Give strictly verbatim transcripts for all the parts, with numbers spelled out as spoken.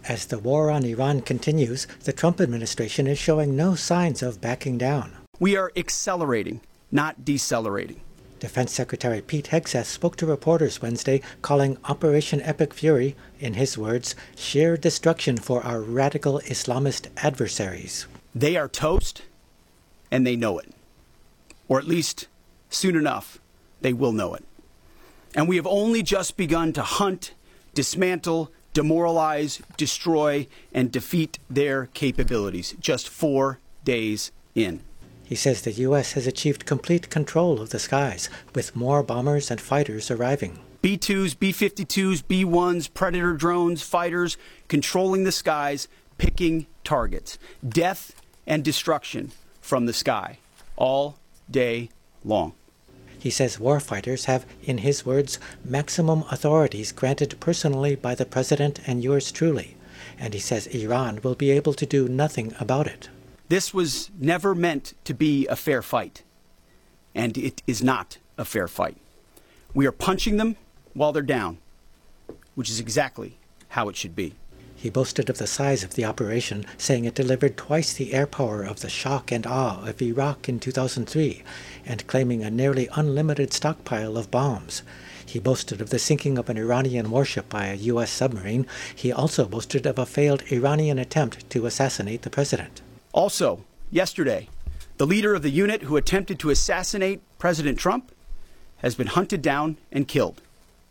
As the war on Iran continues, the Trump administration is showing no signs of backing down. We are accelerating, not decelerating. Defense Secretary Pete Hegseth spoke to reporters Wednesday, calling Operation Epic Fury, in his words, sheer destruction for our radical Islamist adversaries. They are toast, and they know it. Or at least, soon enough, they will know it. And we have only just begun to hunt, dismantle, demoralize, destroy, and defeat their capabilities, just four days in. He says the U S has achieved complete control of the skies, with more bombers and fighters arriving. B twos, B fifty-twos, B ones, Predator drones, fighters, controlling the skies, picking targets. Death and destruction from the sky, all day long. He says warfighters have, in his words, maximum authorities granted personally by the president and yours truly. And he says Iran will be able to do nothing about it. This was never meant to be a fair fight, and it is not a fair fight. We are punching them while they're down, which is exactly how it should be. He boasted of the size of the operation, saying it delivered twice the air power of the shock and awe of Iraq in two thousand three, and claiming a nearly unlimited stockpile of bombs. He boasted of the sinking of an Iranian warship by a U S submarine. He also boasted of a failed Iranian attempt to assassinate the president. Also, yesterday, the leader of the unit who attempted to assassinate President Trump has been hunted down and killed.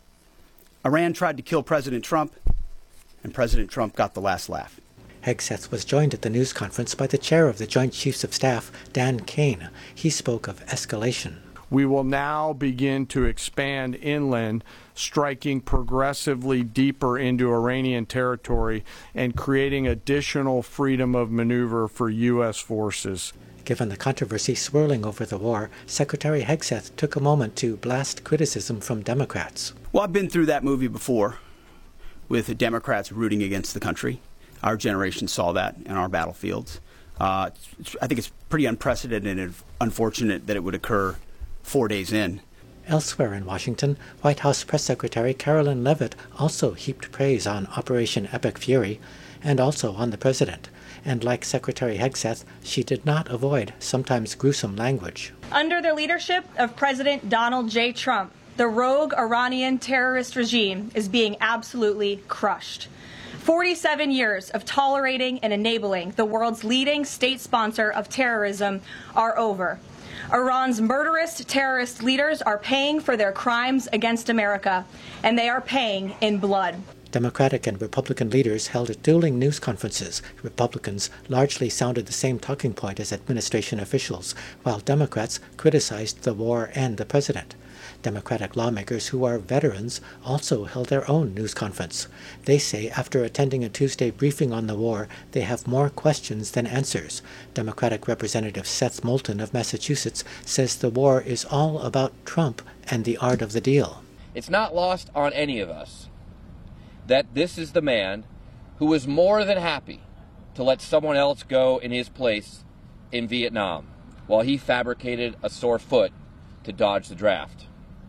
Iran tried to kill President Trump, and President Trump got the last laugh. Hegseth was joined at the news conference by the chair of the Joint Chiefs of Staff, Dan Kane. He spoke of escalation. We will now begin to expand inland, striking progressively deeper into Iranian territory and creating additional freedom of maneuver for U S forces. Given the controversy swirling over the war, Secretary Hegseth took a moment to blast criticism from Democrats. Well, I've been through that movie before, with the Democrats rooting against the country. Our generation saw that in our battlefields. Uh, I think it's pretty unprecedented and unfortunate that it would occur four days in. Elsewhere in Washington, White House Press Secretary Carolyn Leavitt also heaped praise on Operation Epic Fury and also on the president. And like Secretary Hegseth, she did not avoid sometimes gruesome language. Under the leadership of President Donald J. Trump, the rogue Iranian terrorist regime is being absolutely crushed. forty-seven years of tolerating and enabling the world's leading state sponsor of terrorism are over. Iran's murderous terrorist leaders are paying for their crimes against America, and they are paying in blood. Democratic and Republican leaders held dueling news conferences. Republicans largely sounded the same talking point as administration officials, while Democrats criticized the war and the president. Democratic lawmakers who are veterans also held their own news conference. They say after attending a Tuesday briefing on the war, they have more questions than answers. Democratic Representative Seth Moulton of Massachusetts says the war is all about Trump and the art of the deal. It's not lost on any of us that this is the man who was more than happy to let someone else go in his place in Vietnam while he fabricated a sore foot to dodge the draft.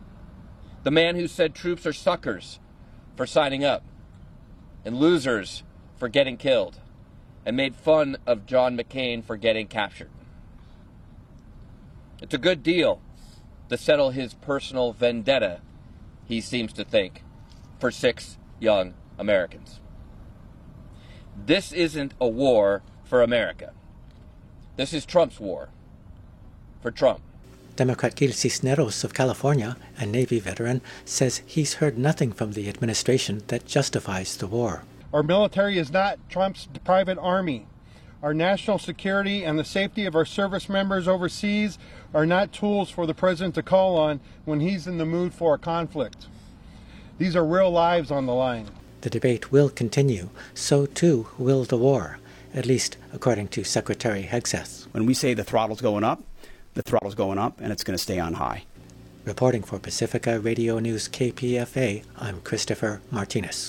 The man who said troops are suckers for signing up and losers for getting killed, and made fun of John McCain for getting captured. It's a good deal to settle his personal vendetta, he seems to think, for six young Americans. This isn't a war for America. This is Trump's war for Trump. Democrat Gil Cisneros of California, a Navy veteran, says he's heard nothing from the administration that justifies the war. Our military is not Trump's private army. Our national security and the safety of our service members overseas are not tools for the president to call on when he's in the mood for a conflict. These are real lives on the line. The debate will continue. So too will the war, at least according to Secretary Hegseth. When we say the throttle's going up, the throttle's going up, and it's going to stay on high. Reporting for Pacifica Radio News K P F A, I'm Christopher Martinez.